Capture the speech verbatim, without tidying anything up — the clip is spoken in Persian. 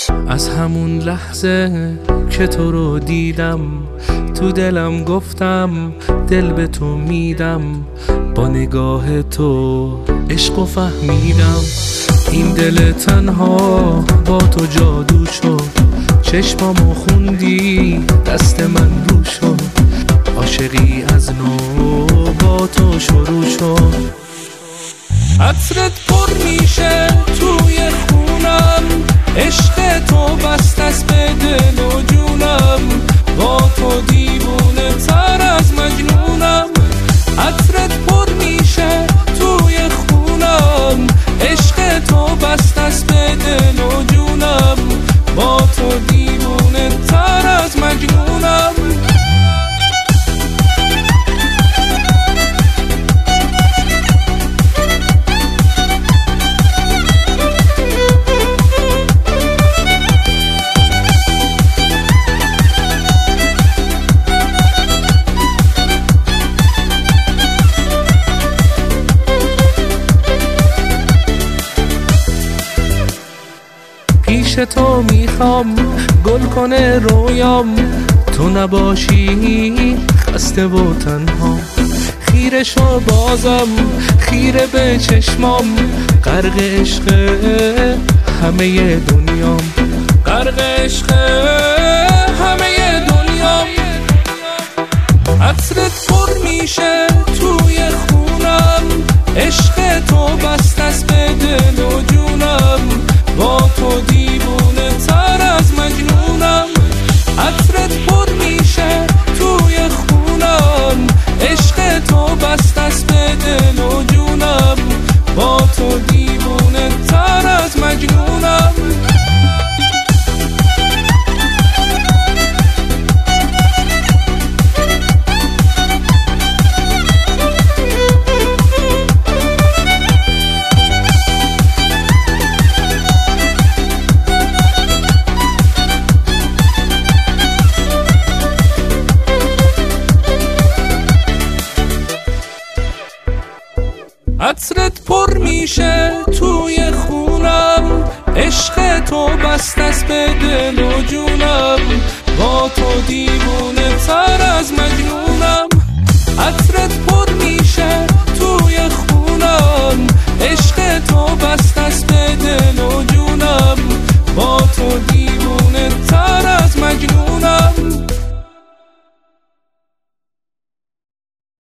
از همون لحظه که تو رو دیدم تو دلم گفتم دل به تو میدم، با نگاه تو عشق و فهمیدم. این دل تنها با تو جادو شد، چشمامو خوندی دست من رو شد، عاشقی از نو با تو شروع شد. عطرت پر میشه توی خونم، عشق تو بست است به دل و جونم، با تو دیوونه تر از مجنونم. عطرت پر میشه توی خونم، عشق تو بست است به دل و جونم، با تو دیوونه تر از مجنونم. پیش تو میخوام گل کنه رویام، تو نباشی خسته و تنها. خیره شو بازم خیره به چشمام، غرق عشق همه دنیام، غرق عشق همه دنیام. عطرت پر میشه توی خونم، عشق تو بست است به دل و جونم، با تو دیوونه تر از مجنونم. عطرت پر میشه توی خونم، عشق تو بست است به دل و جونم، با تو دیوونه تر از مجنونم. عطرت پر میشه توی خونم، عشق تو بست است به دل و جونم، با تو دیوونه تر از مجنونم. عطرت پر میشه